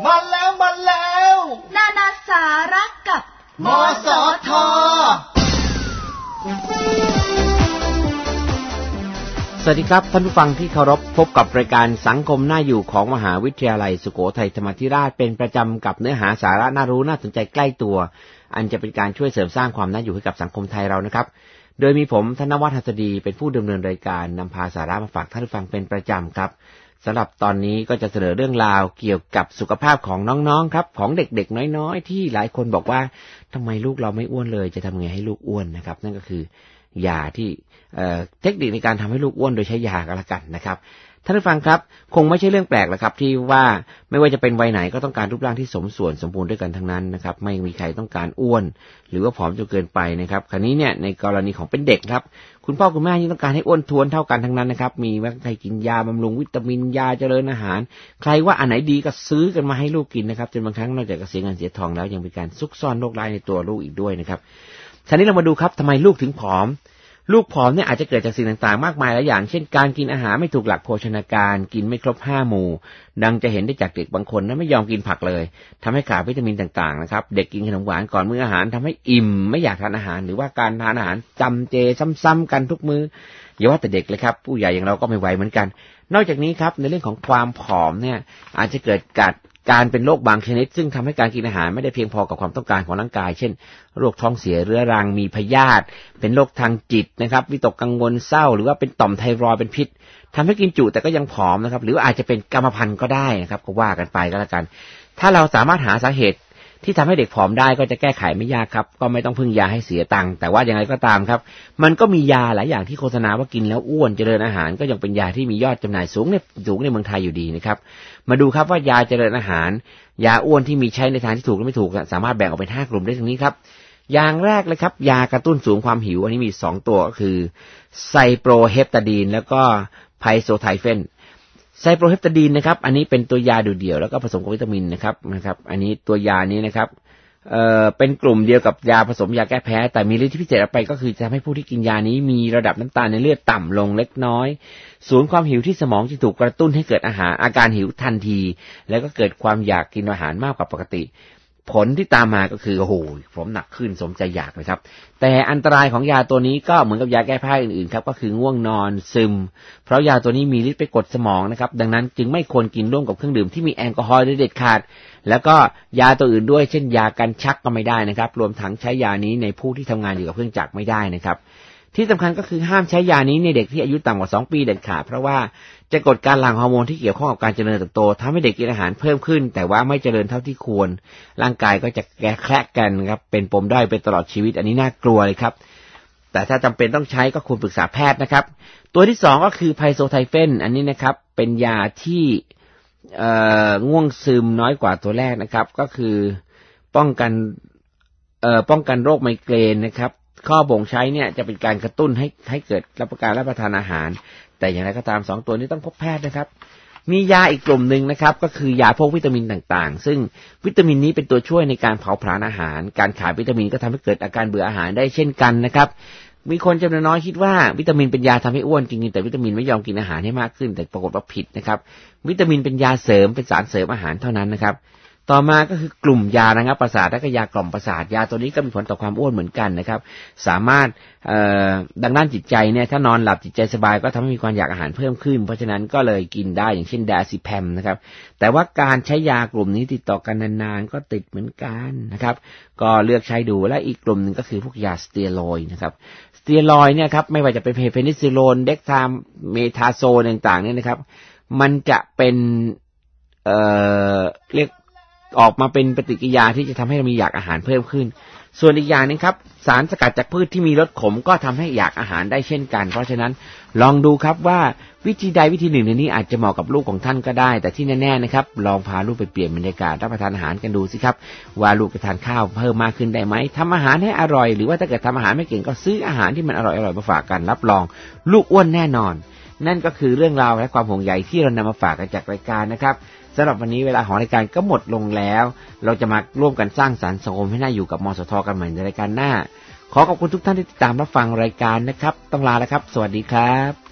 มาแล้วนานาสาระกับมสท. สวัสดีครับท่านผู้ฟังที่เคารพพบกับรายการสังคมน่าอยู่ของมหาวิทยาลัยสุโขทัยธรรมาธิราชเป็นประจำกับเนื้อหาสาระน่ารู้น่าสนใจใกล้ตัวอันจะเป็นการช่วยเสริมสร้างความน่าอยู่ให้กับสังคมไทยเรานะครับโดยมีผมธนวัฒน์ หัสดีเป็นผู้ดำเนินรายการนำพาสาระมาฝากท่านผู้ฟังเป็นประจำครับสำหรับตอนนี้ก็จะเสนอเรื่องราวเกี่ยวกับสุขภาพของน้องๆครับของเด็กๆน้อยๆที่หลายคนบอกว่าทำไมลูกเราไม่อ้วนเลยจะทำไงให้ลูกอ้วนนะครับนั่นก็คือยาที่เทคนิคในการทำให้ลูกอ้วนโดยใช้ยาก็แล้วกันนะครับท่านผู้ฟังครับคงไม่ใช่เรื่องแปลกหรอกครับที่ว่าไม่ว่าจะเป็นวัยไหนก็ต้องการรูปร่างที่สมส่วนสมบูรณ์ด้วยกันทั้งนั้นนะครับไม่มีใครต้องการอ้วนหรือว่าผอมจนเกินไปนะครับคราวนี้เนี่ยในกรณีของเป็นเด็กครับคุณพ่อคุณแม่ยิ่งต้องการให้อ้วนท้วนเท่ากันทั้งนั้นนะครับมีว่าใครกินยาบำรุงวิตามินยาเจริญอาหารใครว่าอันไหนดีก็ซื้อกันมาให้ลูกกินนะครับจนบางครั้งนอกจากเสียเงินเสียทองแล้วยังเป็นการซุกซ่อนโรคร้ายในตัวลูกอีกด้วยนะครับทีนี้เรามาดูครับทำไมลูกถึงผอมลูกผอมเนี่ยอาจจะเกิดจากสิ่งต่างๆมากมายหลายอย่างเช่นการกินอาหารไม่ถูกหลักโภชนาการกินไม่ครบ5หมู่ดังจะเห็นได้จากเด็กบางคนนั้นไม่ยอมกินผักเลยทำให้ขาดวิตามินต่างๆนะครับเด็กกินขนมหวานก่อนมื้ออาหารทำให้อิ่มไม่อยากทานอาหารหรือว่าการทานอาหารจำเจซ้ำๆกันทุกมื้ออย่าว่าแต่เด็กเลยครับผู้ใหญ่อย่างเราก็ไม่ไหวเหมือนกันนอกจากนี้ครับในเรื่องของความผอมเนี่ยอาจจะเกิดการเป็นโรคบางชนิดซึ่งทำให้การกินอาหารไม่ได้เพียงพอกับความต้องการของร่างกายเช่นโรคท้องเสียเรื้อรังมีพยาธิเป็นโรคทางจิตนะครับวิตกกังวลเศร้าหรือว่าเป็นต่อมไทรอยด์เป็นพิษทำให้กินจุแต่ก็ยังผอมนะครับหรืออาจจะเป็นกรรมพันธุ์ก็ได้นะครับก็ว่ากันไปก็แล้วกันถ้าเราสามารถหาสาเหตุที่ทำให้เด็กผอมได้ก็จะแก้ไขไม่ยากครับก็ไม่ต้องพึ่งยาให้เสียตังค์แต่ว่ายังไงก็ตามครับมันก็มียาหลายอย่างที่โฆษณาว่ากินแล้วอ้วนเจริญอาหารก็ยังเป็นยาที่มียอดจำหน่ายสูงในเมืองไทยอยู่ดีนะครับมาดูครับว่ายาเจริญอาหารยาอ้วนที่มีใช้ในทางที่ถูกและไม่ถูกสามารถแบ่งออกเป็น5กลุ่มได้ดังนี้ครับอย่างแรกเลยครับยากระตุ้นสูงความหิวอันนี้มี2ตัวก็คือไซโปรเฮปตาดีนแล้วก็ไพโซไทเฟนไซโปรเฮปตาดีนนะครับอันนี้เป็นตัวยาเดี่ยวๆแล้วก็ผสมกับวิตามินนะครับอันนี้ตัวยานี้นะครับเป็นกลุ่มเดียวกับยาผสมยาแก้แพ้แต่มีฤทธิ์พิเศษออกไปก็คือจะทำให้ผู้ที่กินยานี้มีระดับน้ำตาลในเลือดต่ำลงเล็กน้อยศูนย์ความหิวที่สมองจะถูกกระตุ้นให้เกิดอาการหิวทันทีแล้วก็เกิดความอยากกินอาหารมากกว่าปกติผลที่ตามมาก็คือโอ้โหผมหนักขึ้นสมใจอยากเลยครับแต่อันตรายของยาตัวนี้ก็เหมือนกับยาแก้แพ้อื่นๆครับก็คือง่วงนอนซึมเพราะยาตัวนี้มีฤทธิ์ไปกดสมองนะครับดังนั้นจึงไม่ควรกินร่วมกับเครื่องดื่มที่มีแอลกอฮอล์เด็ดขาดแล้วก็ยาตัวอื่นด้วยเช่นยากันชักก็ไม่ได้นะครับรวมทั้งใช้ยานี้ในผู้ที่ทำงานอยู่กับเครื่องจักรไม่ได้นะครับที่สำคัญก็คือห้ามใช้ยานี้ในเด็กที่อายุต่ำกว่า2 ปีเด็ดขาดเพราะว่าจะกดการหลั่งฮอร์โมนที่เกี่ยวข้องกับการเจริญเติบโตทำให้เด็กกินอาหารเพิ่มขึ้นแต่ว่าไม่เจริญเท่าที่ควรร่างกายก็จะแคละกันครับเป็นปมด้อยไปตลอดชีวิตอันนี้น่ากลัวเลยครับแต่ถ้าจำเป็นต้องใช้ก็ควรปรึกษาแพทย์นะครับตัวที่2ก็คือไพโซไทเฟนอันนี้นะครับเป็นยาที่ง่วงซึมน้อยกว่าตัวแรกนะครับก็คือป้องกันโรคไมเกรนนะครับข้อบ่งใช้เนี่ยจะเป็นการกระตุ้นให้เกิดรับประทานอาหารแต่อย่างไรก็ตาม2ตัวนี้ต้องพบแพทย์นะครับมียาอีกกลุ่มนึงนะครับก็คือยาพวกวิตามินต่างๆซึ่งวิตามินนี้เป็นตัวช่วยในการเผาผลาญอาหารการขาดวิตามินก็ทำให้เกิดอาการเบื่ออาหารได้เช่นกันนะครับมีคนจำนวนน้อยคิดว่าวิตามินเป็นยาทำให้อ้วนจริงๆแต่วิตามินไม่ยอมกินอาหารให้มากขึ้นแต่ปรากฏว่าผิดนะครับวิตามินเป็นยาเสริมเป็นสารเสริมอาหารเท่านั้นนะครับต่อมาก็คือกลุ่มยาระงับประสาทและก็ยากล่อมประสาทยาตัวนี้ก็มีผลต่อความอ้วนเหมือนกันนะครับสามารถดังด้านจิตใจเนี่ยถ้านอนหลับจิตใจสบายก็ทำให้มีความอยากอาหารเพิ่มขึ้นเพราะฉะนั้นก็เลยกินได้อย่างเช่นดาซิแพมนะครับแต่ว่าการใช้ยากลุ่มนี้ติดต่อกันนานๆก็ติดเหมือนกันนะครับก็เลือกใช้ดูและอีกกลุ่มนึงก็คือพวกยาสเตียรอยด์นะครับสเตียรอยด์เนี่ยครับไม่ว่าจะเป็นเพนิซิลลินเด็กทามเมทาโซนต่างๆเนี่ยนะครับมันจะเป็นเรียกออกมาเป็นปฏิกิริยาที่จะทำให้เรามีอยากอาหารเพิ่มขึ้นส่วนอีกอย่างนึงครับสารสกัดจากพืชที่มีรสขมก็ทำให้อยากอาหารได้เช่นกันเพราะฉะนั้นลองดูครับว่าวิธีใดวิธีหนึ่งในนี้อาจจะเหมาะกับลูกของท่านก็ได้แต่ที่แน่ๆนะครับลองพาลูกไปเปลี่ยนบรรยากาศรับประทานอาหารกันดูสิครับว่าลูกไปทานข้าวเพิ่มมากขึ้นได้ไหมทำอาหารให้อร่อยหรือว่าถ้าเกิดทำอาหารไม่เก่งก็ซื้ออาหารที่มันอร่อยๆมาฝากกันรับรองลูกอ้วนแน่นอนนั่นก็คือเรื่องราวและความห่วงใยที่เรานำมาฝากกันจากรายการนะครับสำหรับวันนี้เวลาของรายการก็หมดลงแล้วเราจะมาร่วมกันสร้างสรรค์สังคมให้น่าอยู่กับมสทกันใหม่ในรายการหน้าขอขอบคุณทุกท่านที่ติดตามรับฟังรายการนะครับต้องลาแล้วครับสวัสดีครับ